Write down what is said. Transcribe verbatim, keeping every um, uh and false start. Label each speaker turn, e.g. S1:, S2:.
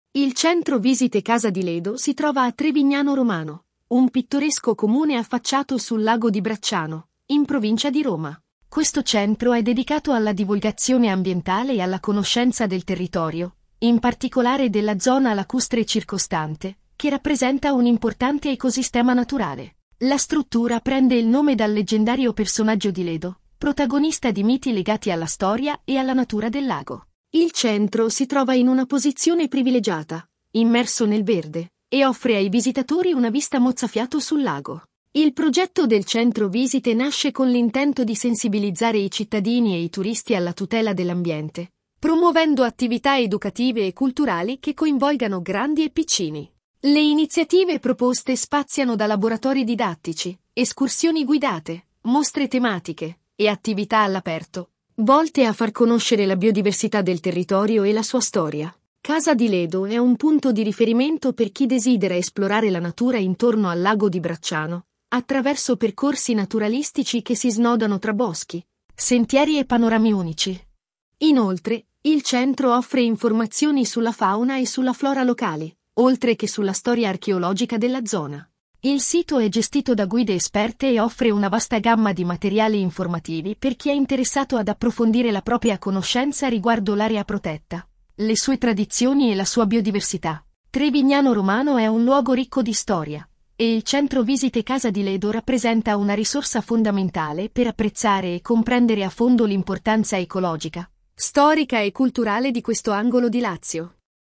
S1: Il centro visite Casa di Ledo si trova a Trevignano Romano, un pittoresco comune affacciato sul lago di Bracciano, in provincia di Roma. Questo centro è dedicato alla divulgazione ambientale e alla conoscenza del territorio, in particolare della zona lacustre circostante, che rappresenta un importante ecosistema naturale. La struttura prende il nome dal leggendario personaggio di Ledo, protagonista di miti legati alla storia e alla natura del lago. Il centro si trova in una posizione privilegiata, immerso nel verde, e offre ai visitatori una vista mozzafiato sul lago. Il progetto del centro visite nasce con l'intento di sensibilizzare i cittadini e i turisti alla tutela dell'ambiente, promuovendo attività educative e culturali che coinvolgano grandi e piccini. Le iniziative proposte spaziano da laboratori didattici, escursioni guidate, mostre tematiche e attività all'aperto, volte a far conoscere la biodiversità del territorio e la sua storia. Casa di Ledo è un punto di riferimento per chi desidera esplorare la natura intorno al lago di Bracciano, attraverso percorsi naturalistici che si snodano tra boschi, sentieri e panorami unici. Inoltre, il centro offre informazioni sulla fauna e sulla flora locali, oltre che sulla storia archeologica della zona. Il sito è gestito da guide esperte e offre una vasta gamma di materiali informativi per chi è interessato ad approfondire la propria conoscenza riguardo l'area protetta, le sue tradizioni e la sua biodiversità. Trevignano Romano è un luogo ricco di storia, e il centro visite Casa di Ledo rappresenta una risorsa fondamentale per apprezzare e comprendere a fondo l'importanza ecologica, storica e culturale di questo angolo di Lazio.